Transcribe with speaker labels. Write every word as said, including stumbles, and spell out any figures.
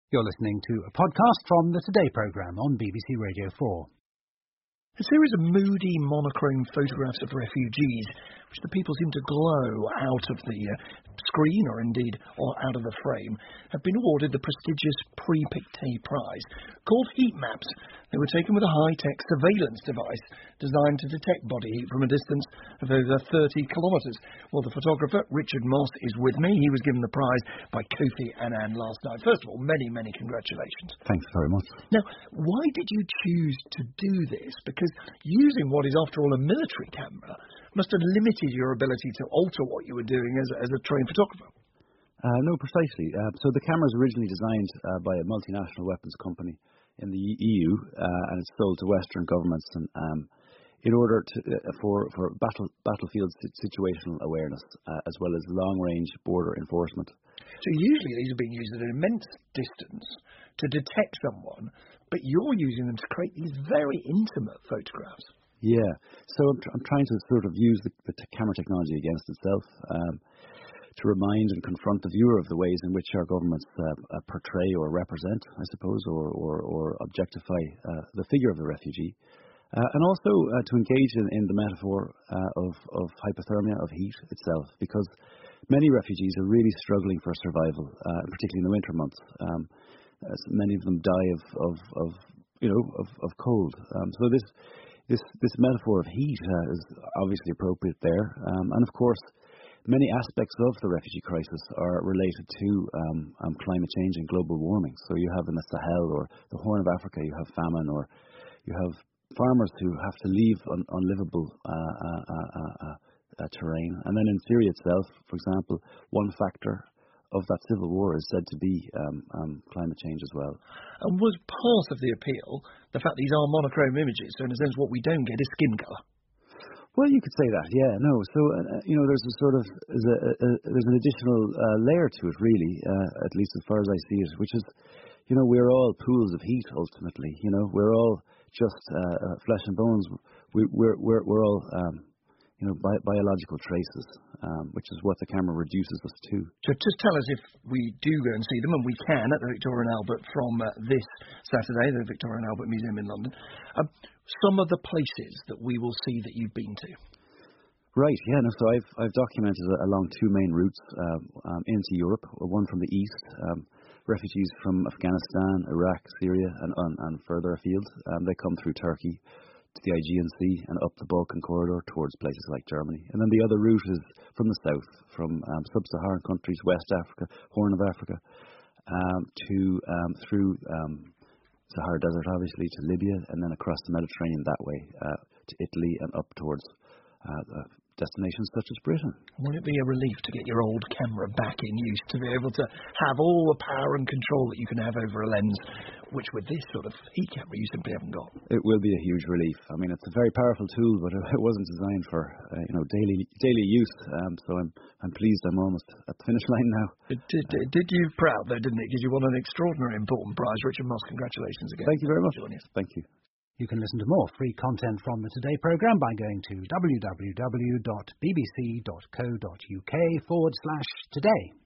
Speaker 1: You're listening to a podcast from the Today programme on B B C Radio four.
Speaker 2: A series of moody, monochrome photographs of refugees, which the people seem to glow out of the uh, screen or indeed or out of the frame, have been awarded the prestigious Prix Pictet Prize. Called heat maps, they were taken with a high-tech surveillance device designed to detect body heat from a distance of over thirty kilometres. Well, the photographer, Richard Moss, is with me. He was given the prize by Kofi Annan last night. First of all, many, many congratulations.
Speaker 3: Thanks very much.
Speaker 2: Now, why did you choose to do this? Because using what is, after all, a military camera must have limited your ability to alter what you were doing as a, as a trained photographer.
Speaker 3: Uh, no, precisely. Uh, so the camera was originally designed uh, by a multinational weapons company in the E U, uh, and it's sold to Western governments and, um, in order to uh, for for battle battlefield situational awareness uh, as well as long-range border enforcement.
Speaker 2: So usually these are being used at an immense distance to detect someone, but you're using them to create these very intimate photographs.
Speaker 3: Yeah, so I'm, tr- I'm trying to sort of use the, the t- camera technology against itself um, to remind and confront the viewer of the ways in which our governments uh, uh, portray or represent, I suppose, or, or, or objectify uh, the figure of the refugee. Uh, and also uh, to engage in, in the metaphor uh, of, of hypothermia, of heat itself, because many refugees are really struggling for survival, uh, particularly in the winter months. Um, as many of them die of, of, of you know, of, of cold. Um, so this this this metaphor of heat uh, is obviously appropriate there. Um, and of course, many aspects of the refugee crisis are related to um, um, climate change and global warming. So you have in the Sahel or the Horn of Africa, you have famine, or you have farmers who have to leave un- unlivable uh, uh, uh, uh, uh, terrain. And then in Syria itself, for example, one factor of that civil war is said to be um, um, climate change as well.
Speaker 2: And was part of the appeal the fact these are monochrome images, so in a sense what we don't get is skin colour?
Speaker 3: Well, you could say that, yeah, no. So, uh, you know, there's a sort of, there's, a, a, there's an additional uh, layer to it, really, uh, at least as far as I see it, which is, you know, we're all pools of heat, ultimately. You know, we're all just uh, uh, flesh and bones. We, we're, we're, we're all, um, you know, bi- biological traces, um, which is what the camera reduces us to.
Speaker 2: So just tell us if we do go and see them, and we can, at the Victoria and Albert from uh, this Saturday, the Victoria and Albert Museum in London, um, some of the places that we will see that you've been to.
Speaker 3: Right, yeah, no, so I've I've documented along two main routes um, um, into Europe, one from the east, um, refugees from Afghanistan, Iraq, Syria, and, and, and further afield. Um, they come through Turkey to the Aegean Sea and up the Balkan corridor towards places like Germany. And then the other route is from the south, from um, sub-Saharan countries, West Africa, Horn of Africa, um, to um, through um, Sahara Desert, obviously, to Libya, and then across the Mediterranean that way uh, to Italy and up towards uh, destinations such as Britain.
Speaker 2: Won't it be a relief to get your old camera back in use, to be able to have all the power and control that you can have over a lens, which with this sort of heat camera you simply haven't got?
Speaker 3: It will be a huge relief. I mean, it's a very powerful tool, but it wasn't designed for uh, you know daily daily use. Um, so I'm I'm pleased I'm almost at the finish line now.
Speaker 2: It did, it did you proud though, didn't it? Because you won an extraordinary important prize. Richard Moss, congratulations again.
Speaker 3: Thank you very much. Thank you.
Speaker 1: You can listen to more free content from the Today programme by going to w w w dot b b c dot co dot u k forward slash today.